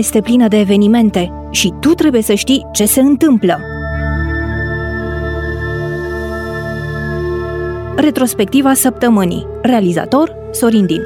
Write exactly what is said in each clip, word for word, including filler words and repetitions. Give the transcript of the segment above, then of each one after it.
este plină de evenimente și tu trebuie să știi ce se întâmplă. Retrospectiva săptămânii. Realizator Sorin Din.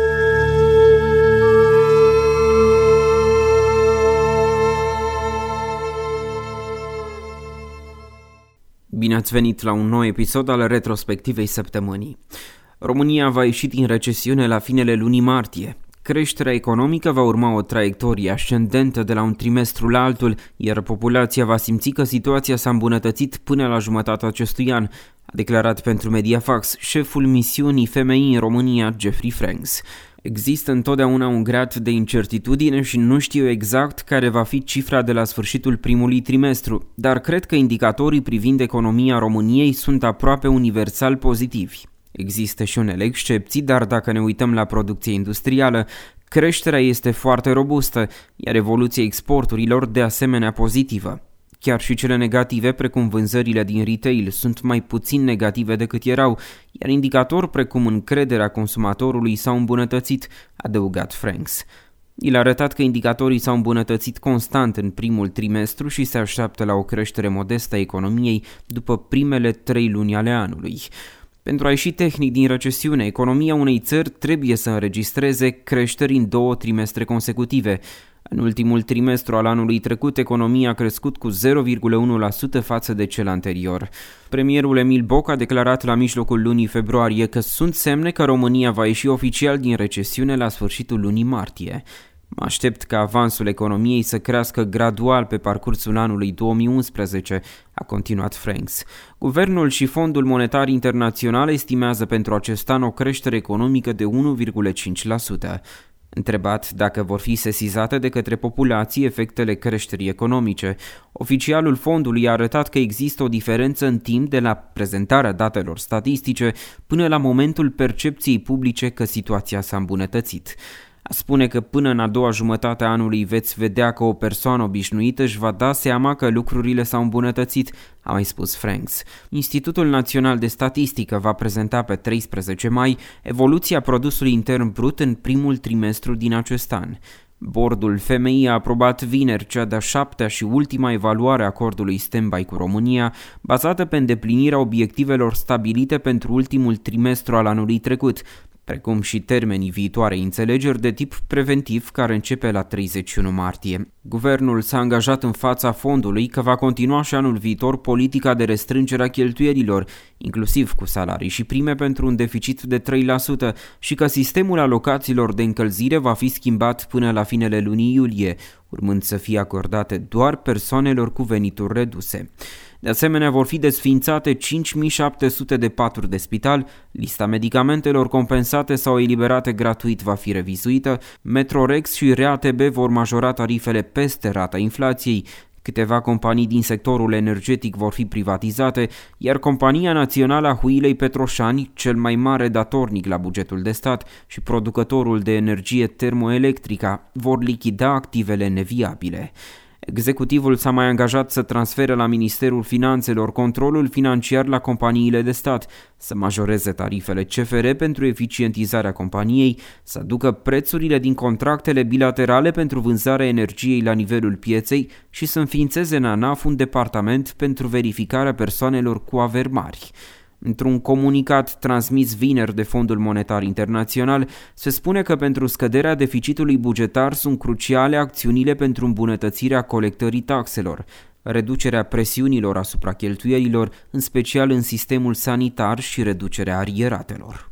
Bine ați venit la un nou episod al retrospectivei săptămânii. România va ieși din recesiune la finele lunii martie. Creșterea economică va urma o traiectorie ascendentă de la un trimestru la altul, iar populația va simți că situația s-a îmbunătățit până la jumătatea acestui an, a declarat pentru Mediafax șeful misiunii F M I în România, Jeffrey Franks. Există întotdeauna un grad de incertitudine și nu știu exact care va fi cifra de la sfârșitul primului trimestru, dar cred că indicatorii privind economia României sunt aproape universal pozitivi. Există și unele excepții, dar dacă ne uităm la producția industrială, creșterea este foarte robustă, iar evoluția exporturilor de asemenea pozitivă. Chiar și cele negative, precum vânzările din retail, sunt mai puțin negative decât erau, iar indicatori precum încrederea consumatorului s-au îmbunătățit, a adăugat Franks. El a arătat că indicatorii s-au îmbunătățit constant în primul trimestru și se așteaptă la o creștere modestă a economiei după primele trei luni ale anului. Pentru a ieși tehnic din recesiune, economia unei țări trebuie să înregistreze creșteri în două trimestre consecutive. În ultimul trimestru al anului trecut, economia a crescut cu zero virgulă unu la sută față de cel anterior. Premierul Emil Boc a declarat la mijlocul lunii februarie că sunt semne că România va ieși oficial din recesiune la sfârșitul lunii martie. Mă aștept ca avansul economiei să crească gradual pe parcursul anului două mii unsprezece, a continuat Franks. Guvernul și Fondul Monetar Internațional estimează pentru acest an o creștere economică de unu virgulă cinci la sută. Întrebat dacă vor fi sesizate de către populație efectele creșterii economice, oficialul fondului a arătat că există o diferență în timp de la prezentarea datelor statistice până la momentul percepției publice că situația s-a îmbunătățit. A spune că până în a doua jumătate a anului veți vedea că o persoană obișnuită își va da seama că lucrurile s-au îmbunătățit, a mai spus Franks. Institutul Național de Statistică va prezenta pe treisprezece mai evoluția produsului intern brut în primul trimestru din acest an. Bordul F M I a aprobat vineri cea de-a șaptea și ultima evaluare a acordului stand-by cu România, bazată pe îndeplinirea obiectivelor stabilite pentru ultimul trimestru al anului trecut, precum și termenii viitoarei înțelegeri de tip preventiv care începe la treizeci și unu martie. Guvernul s-a angajat în fața fondului că va continua și anul viitor politica de restrângere a cheltuielilor, inclusiv cu salarii și prime pentru un deficit de trei la sută și că sistemul alocațiilor de încălzire va fi schimbat până la finele lunii iulie, urmând să fie acordate doar persoanelor cu venituri reduse. De asemenea, vor fi desființate cinci mii șapte sute de paturi de spital, lista medicamentelor compensate sau eliberate gratuit va fi revizuită, Metrorex și R A T B vor majora tarifele peste rata inflației, câteva companii din sectorul energetic vor fi privatizate, iar Compania Națională a Huilei Petroșani, cel mai mare datornic la bugetul de stat, și producătorul de energie termoelectrică vor lichida activele neviabile. Executivul s-a mai angajat să transfere la Ministerul Finanțelor controlul financiar la companiile de stat, să majoreze tarifele C F R pentru eficientizarea companiei, să aducă prețurile din contractele bilaterale pentru vânzarea energiei la nivelul pieței și să înființeze în ANAF un departament pentru verificarea persoanelor cu averi mari. Într-un comunicat transmis vineri de Fondul Monetar Internațional, se spune că pentru scăderea deficitului bugetar sunt cruciale acțiunile pentru îmbunătățirea colectării taxelor, reducerea presiunilor asupra cheltuielilor, în special în sistemul sanitar, și reducerea arieratelor.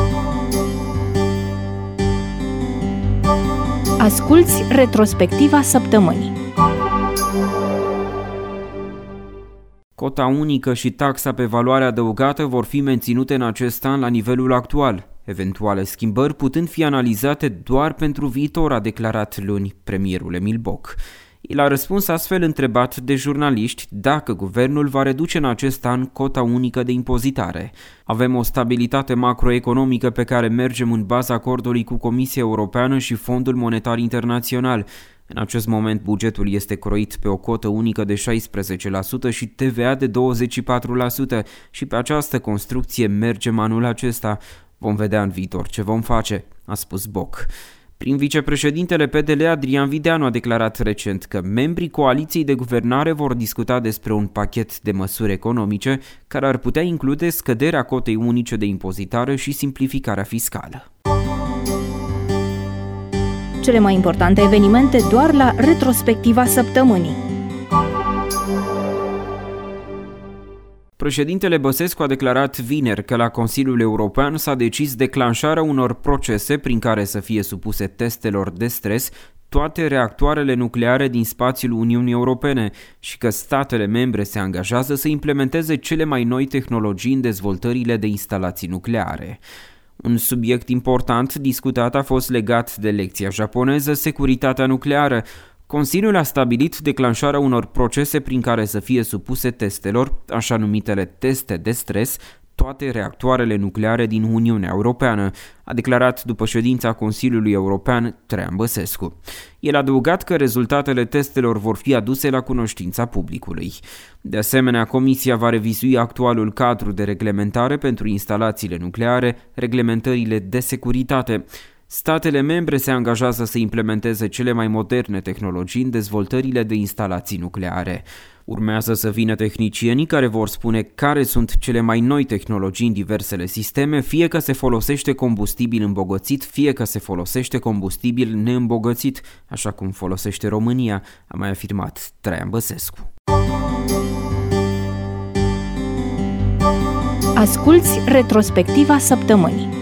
Asculți retrospectiva săptămânii. Cota unică și taxa pe valoare adăugată vor fi menținute în acest an la nivelul actual, eventuale schimbări putând fi analizate doar pentru viitor, a declarat luni premierul Emil Boc. El a răspuns astfel întrebat de jurnaliști dacă guvernul va reduce în acest an cota unică de impozitare. Avem o stabilitate macroeconomică pe care mergem în baza acordului cu Comisia Europeană și Fondul Monetar Internațional. În acest moment bugetul este croit pe o cotă unică de șaisprezece la sută și T V A de douăzeci și patru la sută și pe această construcție mergem anul acesta. Vom vedea în viitor ce vom face, a spus Boc. Prin vicepreședintele P D L Adrian Videanu a declarat recent că membrii coaliției de guvernare vor discuta despre un pachet de măsuri economice care ar putea include scăderea cotei unice de impozitare și simplificarea fiscală. Cele mai importante evenimente doar la retrospectiva săptămânii. Președintele Băsescu a declarat vineri că la Consiliul European s-a decis declanșarea unor procese prin care să fie supuse testelor de stres toate reactoarele nucleare din spațiul Uniunii Europene și că statele membre se angajează să implementeze cele mai noi tehnologii în dezvoltările de instalații nucleare. Un subiect important discutat a fost legat de lecția japoneză, securitatea nucleară. Consiliul a stabilit declanșarea unor procese prin care să fie supuse testelor, așa numitele teste de stres, toate reactoarele nucleare din Uniunea Europeană, a declarat după ședința Consiliului European Traian Băsescu. El a adăugat că rezultatele testelor vor fi aduse la cunoștința publicului. De asemenea, Comisia va revizui actualul cadru de reglementare pentru instalațiile nucleare, reglementările de securitate. Statele membre se angajează să implementeze cele mai moderne tehnologii în dezvoltările de instalații nucleare. Urmează să vină tehnicienii care vor spune care sunt cele mai noi tehnologii în diversele sisteme, fie că se folosește combustibil îmbogățit, fie că se folosește combustibil neîmbogățit, așa cum folosește România, a mai afirmat Traian Băsescu. Asculți retrospectiva săptămânii.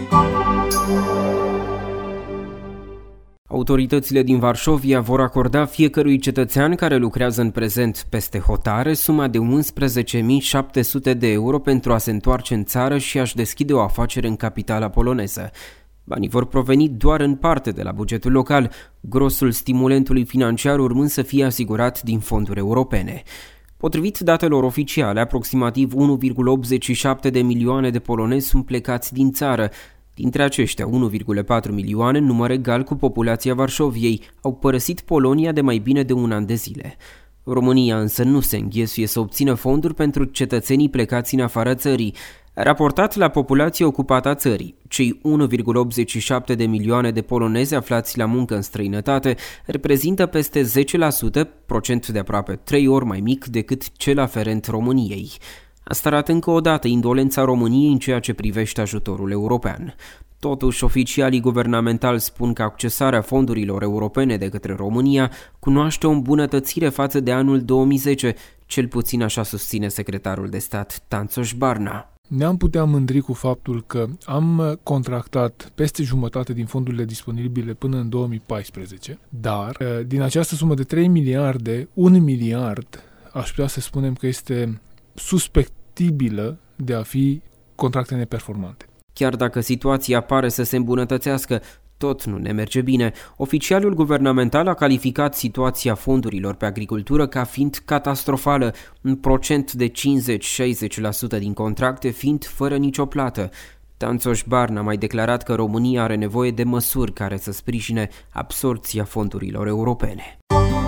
Autoritățile din Varșovia vor acorda fiecărui cetățean care lucrează în prezent peste hotare suma de unsprezece mii șapte sute de euro pentru a se întoarce în țară și a-și deschide o afacere în capitala poloneză. Banii vor proveni doar în parte de la bugetul local, grosul stimulentului financiar urmând să fie asigurat din fonduri europene. Potrivit datelor oficiale, aproximativ unu virgulă optzeci și șapte de milioane de polonezi sunt plecați din țară. Dintre aceștia, unu virgulă patru milioane, număr egal cu populația Varșoviei, au părăsit Polonia de mai bine de un an de zile. România însă nu se înghesuie să obțină fonduri pentru cetățenii plecați în afara țării. Raportat la populația ocupată a țării, cei unu virgulă optzeci și șapte de milioane de polonezi aflați la muncă în străinătate reprezintă peste zece la sută, procent de aproape trei ori mai mic decât cel aferent României. Asta arată încă o dată indolența României în ceea ce privește ajutorul european. Totuși, oficialii guvernamentali spun că accesarea fondurilor europene de către România cunoaște o îmbunătățire față de anul două mii zece, cel puțin așa susține secretarul de stat Tanțoș Barna. Ne-am putea mândri cu faptul că am contractat peste jumătate din fondurile disponibile până în două mii paisprezece, dar din această sumă de trei miliarde, un miliard aș putea să spunem că este suspectibilă de a fi contracte neperformante. Chiar dacă situația pare să se îmbunătățească, tot nu ne merge bine. Oficialul guvernamental a calificat situația fondurilor pe agricultură ca fiind catastrofală, un procent de cincizeci-șaizeci la sută din contracte fiind fără nicio plată. Tanțoș Barna a mai declarat că România are nevoie de măsuri care să sprijine absorbția fondurilor europene.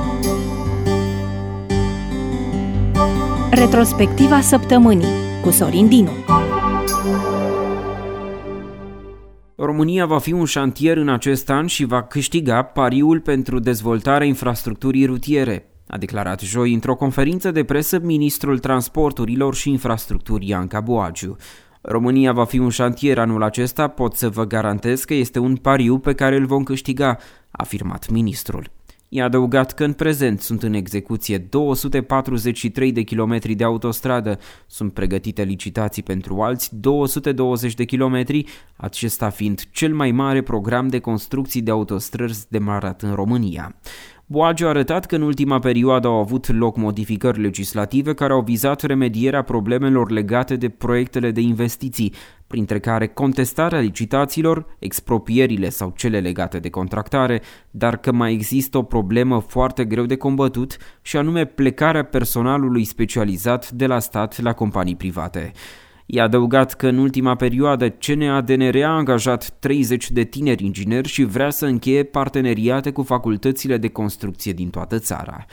Retrospectiva săptămânii cu Sorin Dinu. România va fi un șantier în acest an și va câștiga pariul pentru dezvoltarea infrastructurii rutiere, a declarat joi într-o conferință de presă ministrul transporturilor și infrastructurii Anca Boagiu. România va fi un șantier anul acesta, pot să vă garantez că este un pariu pe care îl vom câștiga, a afirmat ministrul. I-a adăugat că în prezent sunt în execuție două sute patruzeci și trei de kilometri de autostradă, sunt pregătite licitații pentru alți două sute douăzeci de kilometri, acesta fiind cel mai mare program de construcții de autostrăzi demarat în România. Boagiu a arătat că în ultima perioadă au avut loc modificări legislative care au vizat remedierea problemelor legate de proiectele de investiții, printre care contestarea licitațiilor, expropierile sau cele legate de contractare, dar că mai există o problemă foarte greu de combătut și anume plecarea personalului specializat de la stat la companii private. I-a adăugat că în ultima perioadă C N A D N R a angajat treizeci de tineri ingineri și vrea să încheie parteneriate cu facultățile de construcție din toată țara.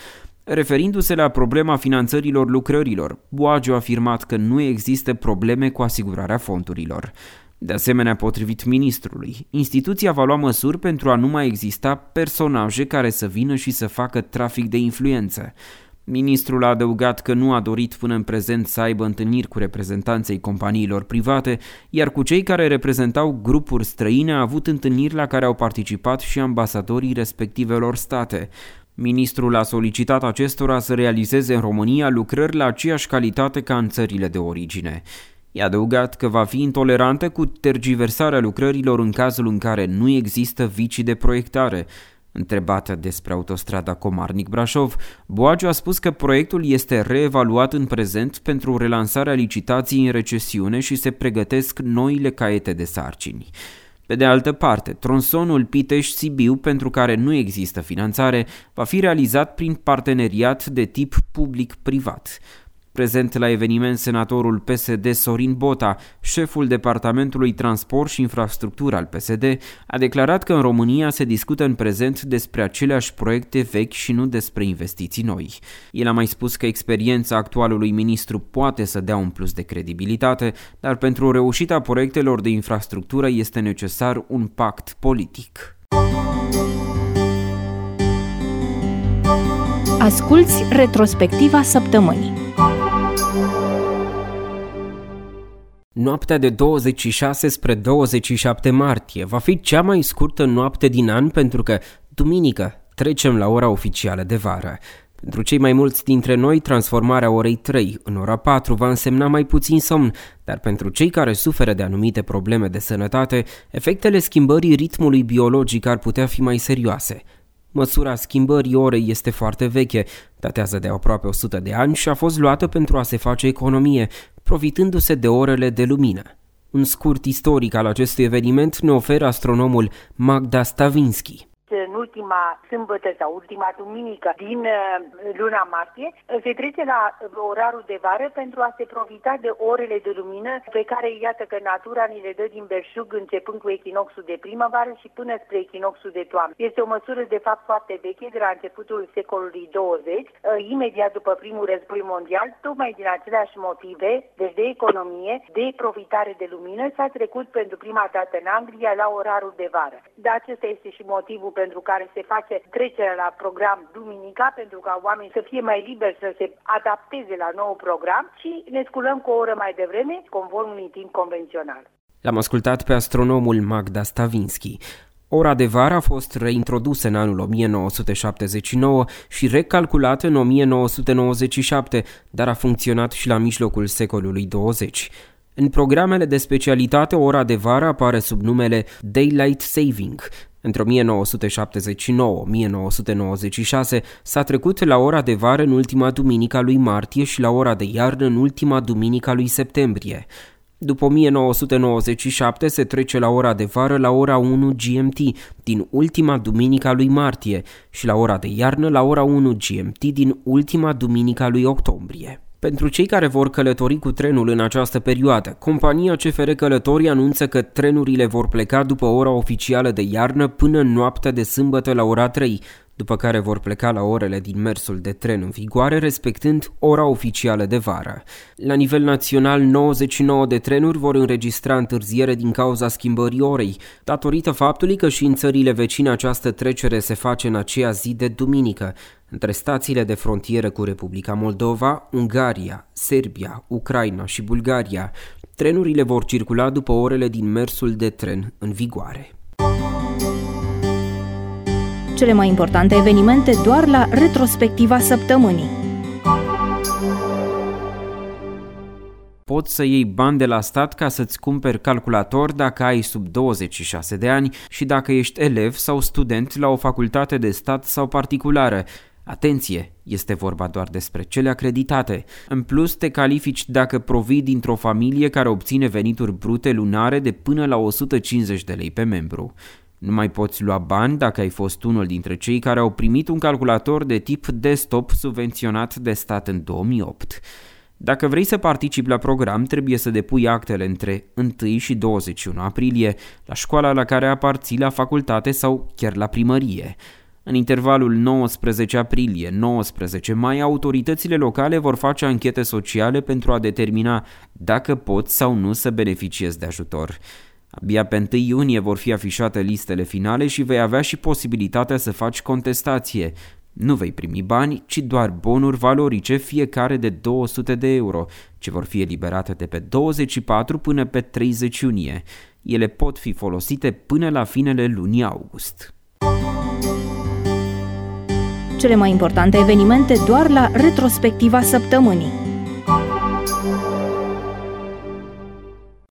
Referindu-se la problema finanțărilor lucrărilor, Boagiu a afirmat că nu există probleme cu asigurarea fondurilor. De asemenea, potrivit ministrului, instituția va lua măsuri pentru a nu mai exista personaje care să vină și să facă trafic de influență. Ministrul a adăugat că nu a dorit până în prezent să aibă întâlniri cu reprezentanții companiilor private, iar cu cei care reprezentau grupuri străine a avut întâlniri la care au participat și ambasadorii respectivelor state. Ministrul a solicitat acestora să realizeze în România lucrări la aceeași calitate ca în țările de origine. I-a adăugat că va fi intolerantă cu tergiversarea lucrărilor în cazul în care nu există vicii de proiectare. Întrebată despre autostrada Comarnic-Brașov, Boagiu a spus că proiectul este reevaluat în prezent pentru relansarea licitației în recesiune și se pregătesc noile caiete de sarcini. Pe de altă parte, tronsonul Pitești-Sibiu, pentru care nu există finanțare, va fi realizat prin parteneriat de tip public-privat. Prezent la eveniment senatorul P S D Sorin Bota, șeful Departamentului Transport și Infrastructură al P S D, a declarat că în România se discută în prezent despre aceleași proiecte vechi și nu despre investiții noi. El a mai spus că experiența actualului ministru poate să dea un plus de credibilitate, dar pentru reușita proiectelor de infrastructură este necesar un pact politic. Asculți retrospectiva săptămânii. Noaptea de douăzeci și șase spre douăzeci și șapte martie va fi cea mai scurtă noapte din an pentru că, duminică, trecem la ora oficială de vară. Pentru cei mai mulți dintre noi, transformarea orei trei în ora patru va însemna mai puțin somn, dar pentru cei care suferă de anumite probleme de sănătate, efectele schimbării ritmului biologic ar putea fi mai serioase. Măsura schimbării orei este foarte veche, datează de aproape o sută de ani și a fost luată pentru a se face economie, profitându-se de orele de lumină. Un scurt istoric al acestui eveniment ne oferă astronomul Magda Stavinski. În ultima sâmbătă sau ultima duminică din luna martie se trece la orarul de vară pentru a se profita de orele de lumină pe care iată că natura ni le dă din belșug începând cu echinoxul de primăvară și până spre echinoxul de toamnă. Este o măsură de fapt foarte veche, de la începutul secolului douăzeci, imediat după primul război mondial, tocmai din aceleași motive, deci de economie, de profitare de lumină, s-a trecut pentru prima dată în Anglia la orarul de vară. Dar acesta este și motivul pentru care se face trecerea la program duminica, pentru ca oamenii să fie mai liberi să se adapteze la nou program și ne sculăm cu o oră mai devreme, conform unui timp convențional. L-am ascultat pe astronomul Magda Stavinski. Ora de vară a fost reintrodusă în anul o mie nouă sute șaptezeci și nouă și recalculată în o mie nouă sute nouăzeci și șapte, dar a funcționat și la mijlocul secolului douăzeci. În programele de specialitate, ora de vară apare sub numele Daylight Saving. Între o mie nouă sute șaptezeci și nouă - o mie nouă sute nouăzeci și șase s-a trecut la ora de vară în ultima duminică a lui martie și la ora de iarnă în ultima duminică a lui septembrie. După o mie nouă sute nouăzeci și șapte se trece la ora de vară la ora unu G M T din ultima duminică a lui martie și la ora de iarnă la ora unu G M T din ultima duminică a lui octombrie. Pentru cei care vor călători cu trenul în această perioadă, compania C F R Călătorii anunță că trenurile vor pleca după ora oficială de iarnă până în noaptea de sâmbătă la ora trei, după care vor pleca la orele din mersul de tren în vigoare, respectând ora oficială de vară. La nivel național, nouăzeci și nouă de trenuri vor înregistra întârziere din cauza schimbării orei, datorită faptului că și în țările vecine această trecere se face în aceea zi de duminică, între stațiile de frontieră cu Republica Moldova, Ungaria, Serbia, Ucraina și Bulgaria. Trenurile vor circula după orele din mersul de tren în vigoare. Cele mai importante evenimente doar la retrospectiva săptămânii. Poți să iei bani de la stat ca să-ți cumperi calculator dacă ai sub douăzeci și șase de ani și dacă ești elev sau student la o facultate de stat sau particulară. Atenție, este vorba doar despre cele acreditate. În plus, te califici dacă provii dintr-o familie care obține venituri brute lunare de până la o sută cincizeci de lei pe membru. Nu mai poți lua bani dacă ai fost unul dintre cei care au primit un calculator de tip desktop subvenționat de stat în două mii opt. Dacă vrei să participi la program, trebuie să depui actele între unu și douăzeci și unu aprilie, la școala la care aparții, la facultate sau chiar la primărie. În intervalul nouăsprezece aprilie - nouăsprezece mai, autoritățile locale vor face anchete sociale pentru a determina dacă pot sau nu să beneficiezi de ajutor. Abia pe întâi iunie vor fi afișate listele finale și vei avea și posibilitatea să faci contestație. Nu vei primi bani, ci doar bonuri valorice, fiecare de două sute de euro, ce vor fi eliberate de pe douăzeci și patru până pe treizeci iunie. Ele pot fi folosite până la finele lunii august. Cele mai importante evenimente doar la retrospectiva săptămânii.